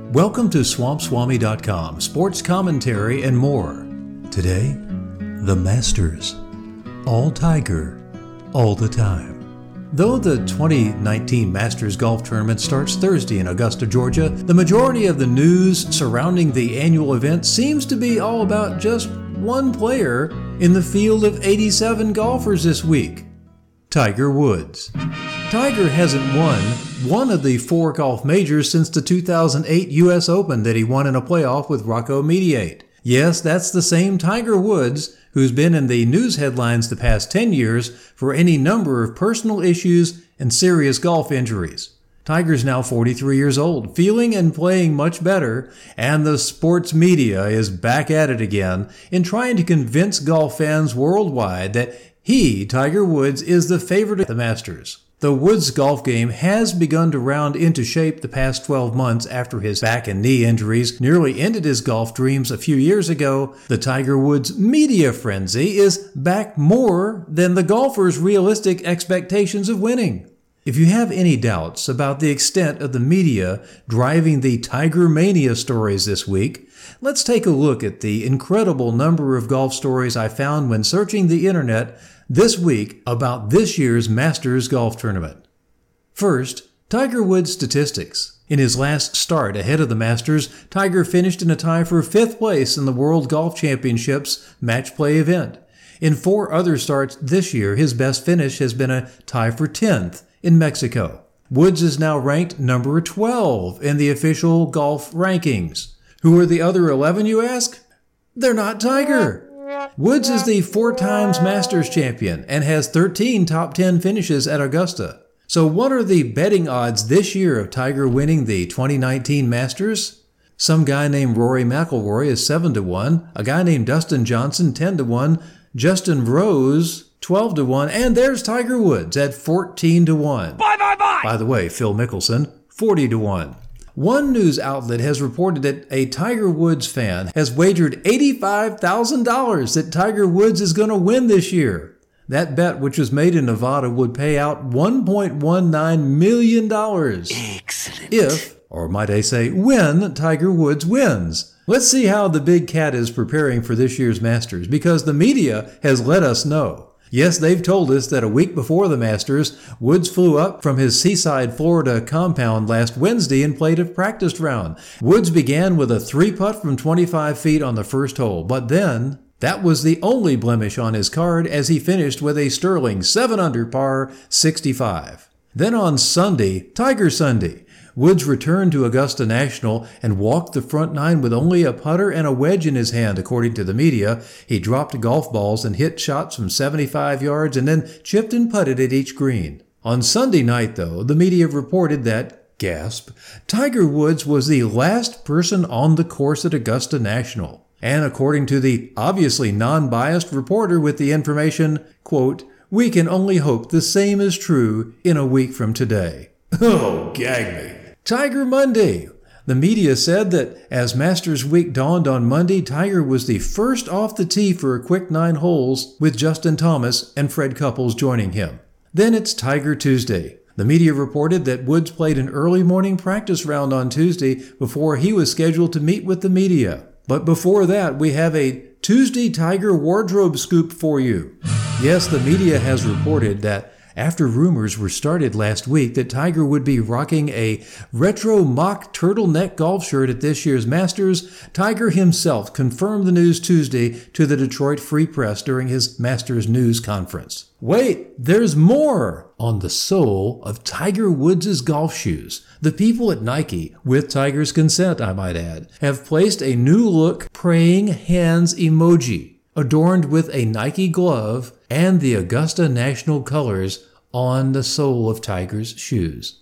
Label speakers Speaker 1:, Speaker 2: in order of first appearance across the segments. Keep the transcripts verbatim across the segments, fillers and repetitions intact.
Speaker 1: Welcome to Swamp Swami dot com, sports commentary and more. Today, the Masters. All Tiger, all the time. Though the twenty nineteen Masters Golf Tournament starts Thursday in Augusta, Georgia, the majority of the news surrounding the annual event seems to be all about just one player in the field of eighty-seven golfers this week, Tiger Woods. Tiger hasn't won one of the four golf majors since the two thousand eight U S Open that he won in a playoff with Rocco Mediate. Yes, that's the same Tiger Woods who's been in the news headlines the past ten years for any number of personal issues and serious golf injuries. Tiger's now forty-three years old, feeling and playing much better, and the sports media is back at it again in trying to convince golf fans worldwide that he, Tiger Woods, is the favorite at the Masters. The Woods golf game has begun to round into shape the past twelve months after his back and knee injuries nearly ended his golf dreams a few years ago. The Tiger Woods media frenzy is back more than the golfer's realistic expectations of winning. If you have any doubts about the extent of the media driving the Tiger Mania stories this week, let's take a look at the incredible number of golf stories I found when searching the internet this week about this year's Masters Golf Tournament. First, Tiger Woods statistics. In his last start ahead of the Masters, Tiger finished in a tie for fifth place in the World Golf Championships match play event. In four other starts this year, his best finish has been a tie for tenth in Mexico. Woods is now ranked number twelve in the official golf rankings. Who are the other eleven, you ask? They're not Tiger. Woods is the four times Masters champion and has thirteen top ten finishes at Augusta. So what are the betting odds this year of Tiger winning the twenty nineteen Masters? Some guy named Rory McIlroy is seven to one, a guy named Dustin Johnson ten to one, Justin Rose twelve to one, and there's Tiger Woods at fourteen to one.
Speaker 2: Bye bye bye!
Speaker 1: By the way, Phil Mickelson, forty to one. One news outlet has reported that a Tiger Woods fan has wagered eighty-five thousand dollars that Tiger Woods is going to win this year. That bet, which was made in Nevada, would pay out one point one nine million dollars.
Speaker 2: Excellent.
Speaker 1: If, or might I say, when Tiger Woods wins. Let's see how the big cat is preparing for this year's Masters, because the media has let us know. Yes, they've told us that a week before the Masters, Woods flew up from his Seaside, Florida compound last Wednesday and played a practice round. Woods began with a three-putt from twenty-five feet on the first hole, but then that was the only blemish on his card as he finished with a sterling seven under par sixty-five. Then on Sunday, Tiger Sunday, Woods returned to Augusta National and walked the front nine with only a putter and a wedge in his hand, according to the media. He dropped golf balls and hit shots from seventy-five yards and then chipped and putted at each green. On Sunday night, though, the media reported that, gasp, Tiger Woods was the last person on the course at Augusta National. And according to the obviously non-biased reporter with the information, quote, "We can only hope the same is true in a week from today." Oh, gag me. Tiger Monday. The media said that as Masters Week dawned on Monday, Tiger was the first off the tee for a quick nine holes, with Justin Thomas and Fred Couples joining him. Then it's Tiger Tuesday. The media reported that Woods played an early morning practice round on Tuesday before he was scheduled to meet with the media. But before that, we have a Tuesday Tiger wardrobe scoop for you. Yes, the media has reported that after rumors were started last week that Tiger would be rocking a retro mock turtleneck golf shirt at this year's Masters, Tiger himself confirmed the news Tuesday to the Detroit Free Press during his Masters news conference. Wait, there's more! On the sole of Tiger Woods' golf shoes, the people at Nike, with Tiger's consent I might add, have placed a new look praying hands emoji, adorned with a Nike glove and the Augusta National colors on the sole of Tiger's shoes.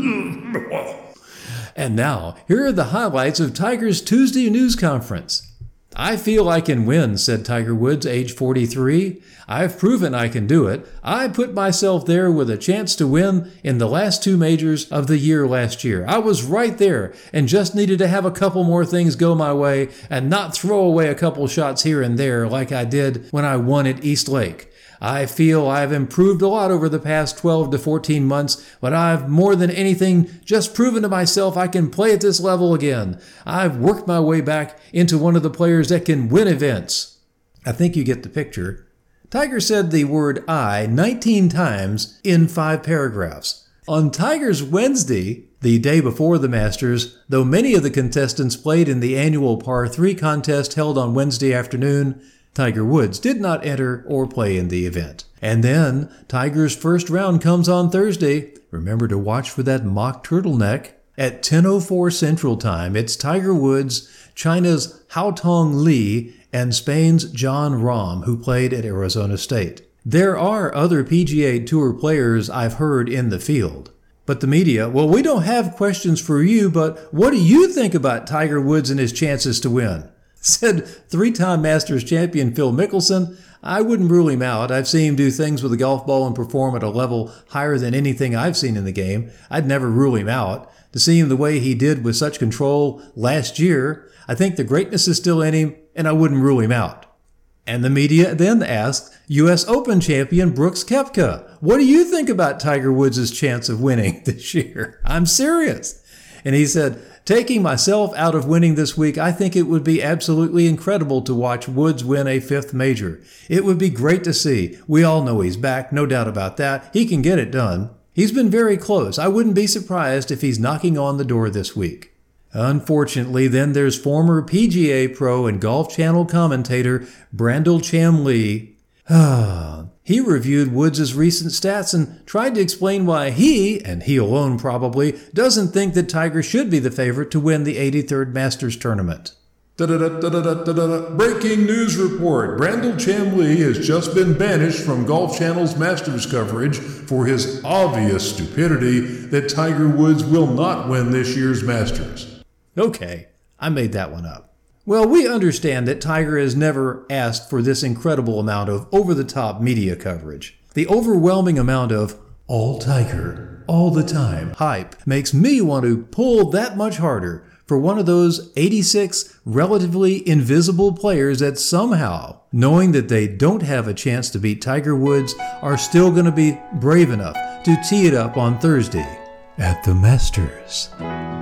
Speaker 1: And now, here are the highlights of Tiger's Tuesday news conference. "I feel I can win," said Tiger Woods, age forty-three. "I've proven I can do it. I put myself there with a chance to win in the last two majors of the year last year. I was right there and just needed to have a couple more things go my way and not throw away a couple shots here and there like I did when I won at East Lake. I feel I've improved a lot over the past twelve to fourteen months, but I've more than anything just proven to myself I can play at this level again. I've worked my way back into one of the players that can win events. I think you get the picture. Tiger said the word I nineteen times in five paragraphs. On Tiger's Wednesday, the day before the Masters, though many of the contestants played in the annual par three contest held on Wednesday afternoon, Tiger Woods did not enter or play in the event. And then Tiger's first round comes on Thursday. Remember to watch for that mock turtleneck. At ten oh four Central Time, it's Tiger Woods, China's Haotong Li, and Spain's Jon Rahm, who played at Arizona State. There are other P G A Tour players I've heard in the field. But the media, well, we don't have questions for you, but what do you think about Tiger Woods and his chances to win? Said three-time Masters champion Phil Mickelson, I wouldn't rule him out. I've seen him do things with a golf ball and perform at a level higher than anything I've seen in the game. I'd never rule him out. To see him the way he did with such control last year, I think the greatness is still in him, and I wouldn't rule him out. And the media then asked U S Open champion Brooks Koepka, what do you think about Tiger Woods' chance of winning this year? I'm serious. And he said, taking myself out of winning this week, I think it would be absolutely incredible to watch Woods win a fifth major. It would be great to see. We all know he's back, no doubt about that. He can get it done. He's been very close. I wouldn't be surprised if he's knocking on the door this week. Unfortunately, then there's former P G A pro and Golf Channel commentator Brandel Cham-Lee. He reviewed Woods' recent stats and tried to explain why he, and he alone probably, doesn't think that Tiger should be the favorite to win the eighty-third Masters tournament.
Speaker 2: Da-da-da-da-da-da-da. Breaking news report. Brandel Cham-Lee has just been banished from Golf Channel's Masters coverage for his obvious stupidity that Tiger Woods will not win this year's Masters.
Speaker 1: Okay, I made that one up. Well, we understand that Tiger has never asked for this incredible amount of over-the-top media coverage. The overwhelming amount of all Tiger, all the time hype makes me want to pull that much harder for one of those eighty-six relatively invisible players that somehow, knowing that they don't have a chance to beat Tiger Woods, are still going to be brave enough to tee it up on Thursday at the Masters.